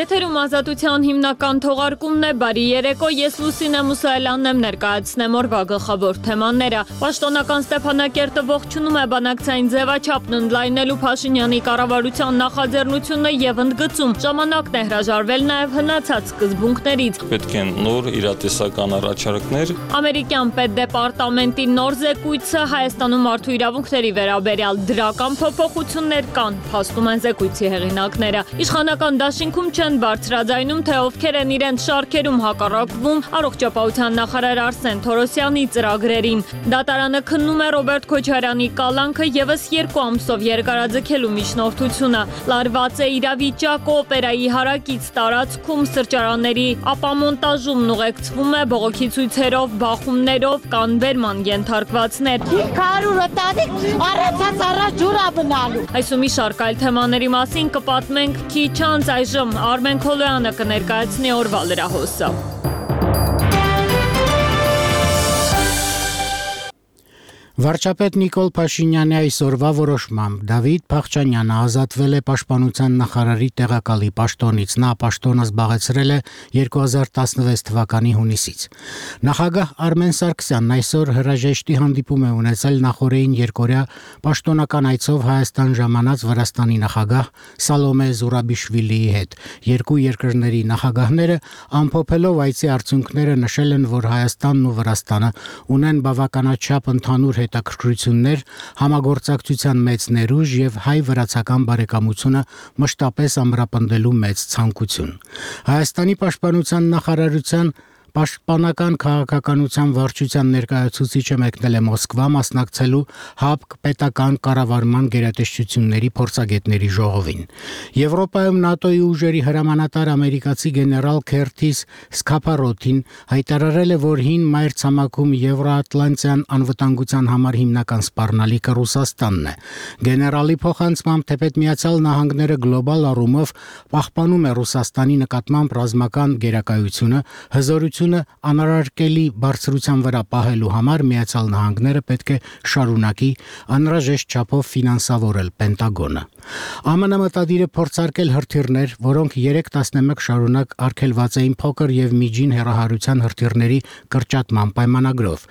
Եթերում ազատության հիմնական թողարկումն է, բարի երեկո, ես Լուսինե Մուսայելյանն եմ, ներկայացնեմ օրվա գլխավոր թեմաները։ Պաշտոնական Ստեփանակերտը ողջունում է բանակցային ձևաչափն ընդլայնելու Փաշինյանի կառավարության նախաձեռնությունը եւ ընդգծում, ժամանակն է հրաժարվել նաեւ հնացած սկզբունքներից։ Պետք են նոր իրատեսական առաջարկներ։ Ամերիկյան պետդեպարտամենտի նոր զեկույցը Հայաստանում մարդու իրավունքների վերաբերյալ դրական փոփոխություններ կան, փաստում են զեկույցի հեղինակները։ Իշխանական դաշինքում չեն բարձրաձայնում, թե ովքեր են իրենց շարքերում հակառակվում առողջապահության նախարար Արսեն Թորոսյանի ծրագրերին։ Դատարանը քննում է Ռոբերտ Քոչարյանի կալանքը եւս 2 ամսով երկարաձգելու միջնորդությունը։ Լարված է իրավիճակը օպերայի հարակից տարածքում, սրճարանների ապամոնտաժումն ուղեկցվում է բողոքի ցույցերով, բախումներով, կան բերման ենթարկվածներ։ 500 տանիք առացած առաջ ջուրա բնալու։ Այսու մի շարք այլ թեմաների մասին կպատմենք քիչ անց, այժմ Արմեն Քոլոյանը կներկայացնի օրվա լրահոսը։ Վարչապետ Նիկոլ Փաշինյանի այսօրվա որոշմամբ Դավիթ Փախչանյանը ազատվել է Պաշտպանության նախարարի տեղակալի պաշտոնից։ Նա պաշտոնը զբաղեցրել է 2016 թվականի հունիսից։ Նախագահ Արմեն Սարգսյանն այսօր հրաժեշտի հանդիպում է ունեցել նախորդին երկօրյա պաշտոնական այցով Հայաստան ժամանած Վրաստանի նախագահ Սալոմե Զուրաբիշվիլիի հետ։ Երկու երկրների նախագահները ամփոփելով այցի արդյունքները նշել են, որ Հայաստանն ու Վրաստանը ունեն բավականաչափ ընդհանուր հետաքրքրություններ, համագործակցության մեծ ներուժ եւ հայ-վրացական բարեկամությունը մշտապես ամրապնդելու մեծ ցանկություն։ Հայաստանի պաշտպանության նախարարության Պաշտպանական քաղաքականության վարչության ներկայացուցիչը մեկնել է Մոսկվա մասնակցելու ՀԱՊԿ պետական կառավարման գերատեսչությունների փորձագետների ժողովին։ Եվրոպայում ՆԱՏՕ-ի ուժերի հրամանատար ամերիկացի գեներալ Քերթիս Սկափարոթին հայտարարել է, որ հին մայրցամաքում Եվրոատլանտյան անվտանգության համար հիմնական սպառնալիքը Ռուսաստանն է։ Գեներալի փոխանցմամբ, թեպետ Միացյալ Նահանգները գլոբալ առումով պահպանում է Ռուսաստանի նկատմամբ ռազմական գերակայությունը, հզորությունը անարարկելի բարձրության վրա պահելու համար Միացյալ Նահանգները պետք է շարունակի անհրաժեշտ չափով ֆինանսավորել Պենտագոնը։ ԱՄՆ մտադիր է փորձարկել հրթիռներ, որոնք 3-11 շարունակ արգելված էին փոքր եւ միջին հեռահարության հրթիռների կրճատման պայմանագրով։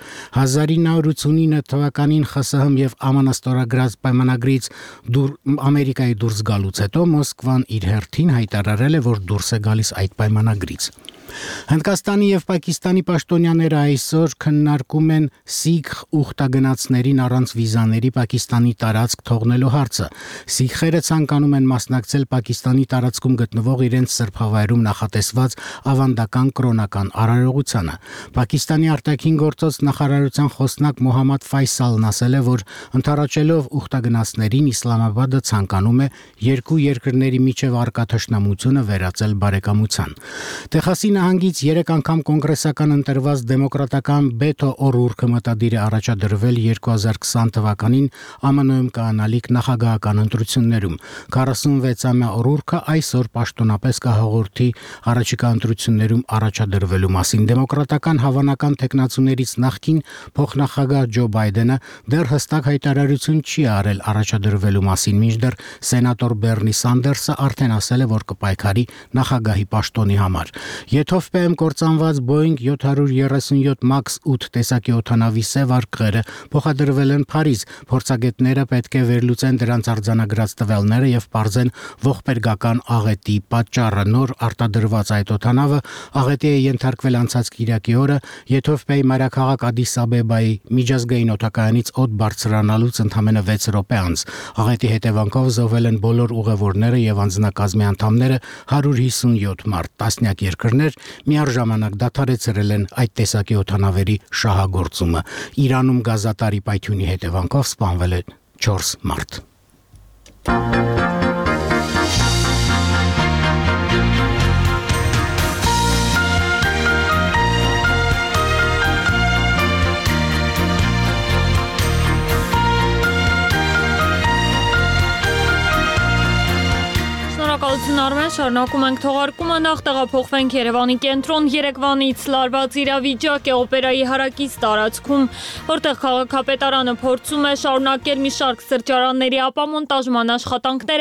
1989 թվականին ԽՍՀՄ եւ ԱՄՆ ստորագրած պայմանագրից Ամերիկայի դուրս գալուց հետո Մոսկվան իր հերթին հայտարարել է, որ դուրս է գալիս այդ պայմանագրից։ Հնդկաստանի եւ Պակիստանի պաշտոնյաները այսօր քննարկում են սիկխ ուխտագնացներին առանց վիզաների Պակիստանի տարածք թողնելու հարցը։ Սիկխերը ցանկանում են մասնակցել Պակիստանի տարածքում գտնվող իրենց սրբավայրում նախատեսված ավանդական կրոնական արարողությանը։ Պակիստանի արտաքին գործոց նախարարության խոսնակ Մոհամմադ Ֆայսալն ասել է, որ ընդառաջելով ուխտագնացներին Իսլամաբադը ցանկանում է երկու երկրների միջև առկա թշնամությունը վերածել բարեկամության։ Տեխասի նահանգից 3 անգամ կոնգրեսական ընտրված դեմոկրատական Բեթո Օրուրկը մտադիր է առաջադրվել 2020 թվականին ԱՄՆ-ում կանալիք նախագահական ընտրություններում։ 46-ամյա Օրուրկը այսօր պաշտոնապես կհաղորդի առաջիկա ընտրություններում առաջադրվելու մասին։ Դեմոկրատական հավանական տեխնացուներից նախկին փոխնախագահ Ջո Բայդենը դեռ հստակ հայտարարություն չի արել առաջադրվելու մասին, մինչդեռ սենատոր Բեռնի Սանդերսը արդեն ասել է, որ կպայքարի նախագահի պաշտոնի համար։ Եթովպիայում կործանված Boeing 737 MAX 8 տեսակի օդանավի սև արկղերը փոխադրվել են Փարիզ։ Փորձագետները պետք է վերլուծեն դրանց արձանագրած տվյալները եւ պարզեն ողբերգական աղետի պատճառը։ Նոր արտադրված այդ օդանավը աղետի է ենթարկվել անցած կիրակի օրը Եթովպիայի մայրաքաղաք Ադիս Աբեբայի միջազգային օդակայանից օդ բարձրանալուց ընդամենը 6 րոպե անց։ Աղետի հետևանքով զոհվել են բոլոր ուղևորները եւ անձնակազմի անդամները 157 մարդ։ Տասնյակ երկրներ միառժամանակ դադարեցրել են այդ տեսակի օդանավերի շահագործումը։ Իրանում գազատարի պայթյունի հետևանքով սպանվել է 4 մարդ։ Շնորհակալություն Արմեն, շարունակում ենք թողարկումը, նախ տեղափոխվենք Երևանի կենտրոն, Երևանից լարված իրավիճակ է օպերայի հարակից տարածքում, որտեղ քաղաքապետարանը փորձում է շարունակել մի շարք սրճարանների ապամոնտաժման աշխատանքներ